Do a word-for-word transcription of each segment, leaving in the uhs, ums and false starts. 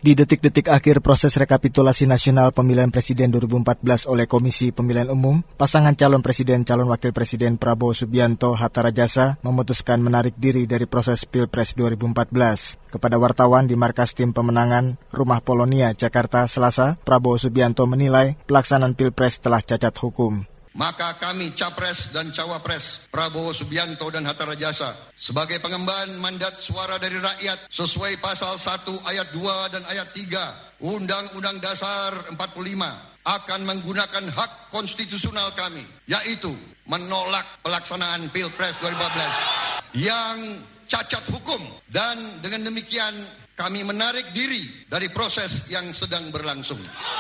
Di detik-detik akhir proses rekapitulasi nasional pemilihan presiden dua ribu empat belas oleh Komisi Pemilihan Umum, pasangan calon presiden calon wakil presiden Prabowo Subianto Hatta Rajasa memutuskan menarik diri dari proses Pilpres dua ribu empat belas. Kepada wartawan di markas tim pemenangan Rumah Polonia, Jakarta, Selasa, Prabowo Subianto menilai pelaksanaan Pilpres telah cacat hukum. Maka kami Capres dan Cawapres Prabowo Subianto dan Hatta Rajasa sebagai pengemban mandat suara dari rakyat sesuai pasal satu ayat dua dan ayat tiga Undang-Undang Dasar empat puluh lima akan menggunakan hak konstitusional kami, yaitu menolak pelaksanaan Pilpres dua ribu empat belas yang cacat hukum, dan dengan demikian kami menarik diri dari proses yang sedang berlangsung.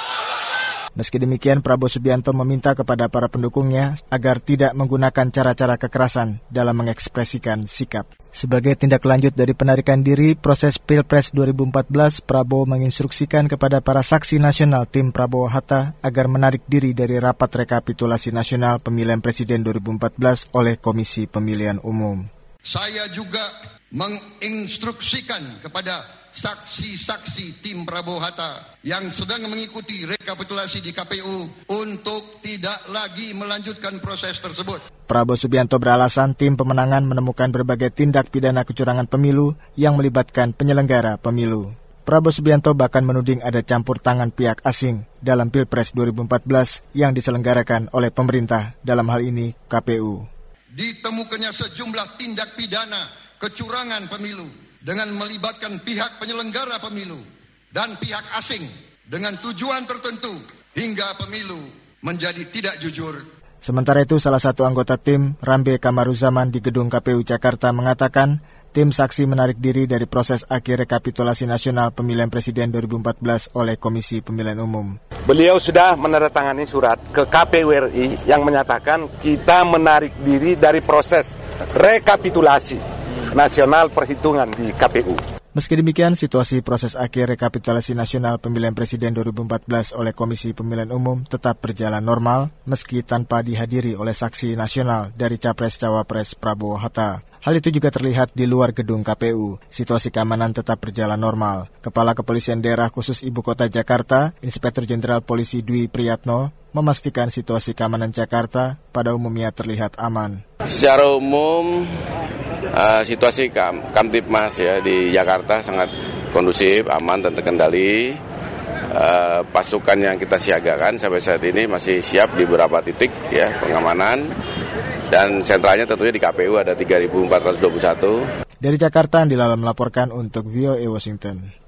Meski demikian, Prabowo Subianto meminta kepada para pendukungnya agar tidak menggunakan cara-cara kekerasan dalam mengekspresikan sikap. Sebagai tindak lanjut dari penarikan diri proses Pilpres dua ribu empat belas, Prabowo menginstruksikan kepada para saksi nasional tim Prabowo Hatta agar menarik diri dari rapat rekapitulasi nasional pemilihan presiden dua ribu empat belas oleh Komisi Pemilihan Umum. Saya juga menginstruksikan kepada saksi-saksi tim Prabowo Hatta yang sedang mengikuti rekapitulasi di K P U untuk tidak lagi melanjutkan proses tersebut. Prabowo Subianto beralasan tim pemenangan menemukan berbagai tindak pidana kecurangan pemilu yang melibatkan penyelenggara pemilu. Prabowo Subianto bahkan menuding ada campur tangan pihak asing dalam Pilpres dua ribu empat belas yang diselenggarakan oleh pemerintah, dalam hal ini K P U. Ditemukannya sejumlah tindak pidana kecurangan pemilu dengan melibatkan pihak penyelenggara pemilu dan pihak asing dengan tujuan tertentu hingga pemilu menjadi tidak jujur. Sementara itu, salah satu anggota tim, Rambe Kamaruzaman di Gedung K P U Jakarta mengatakan tim saksi menarik diri dari proses akhir rekapitulasi nasional pemilihan presiden dua ribu empat belas oleh Komisi Pemilihan Umum. Beliau sudah menandatangani surat ke K P U R I yang menyatakan kita menarik diri dari proses rekapitulasi nasional perhitungan di K P U. Meski demikian, situasi proses akhir rekapitulasi nasional pemilihan presiden dua ribu empat belas oleh Komisi Pemilihan Umum tetap berjalan normal meski tanpa dihadiri oleh saksi nasional dari Capres-Cawapres Prabowo Hatta. Hal itu juga terlihat di luar gedung K P U. Situasi keamanan tetap berjalan normal. Kepala Kepolisian Daerah Khusus Ibu Kota Jakarta, Inspektur Jenderal Polisi Dwi Priyatno, memastikan situasi keamanan Jakarta pada umumnya terlihat aman. Secara umum, Uh, situasi Kam- Kamtipmas ya di Jakarta sangat kondusif, aman dan terkendali. Uh, pasukan yang kita siagakan sampai saat ini masih siap di beberapa titik ya pengamanan, dan sentralnya tentunya di K P U ada tiga ribu empat ratus dua puluh satu. Dari Jakarta, Andilala melaporkan untuk V O A Washington.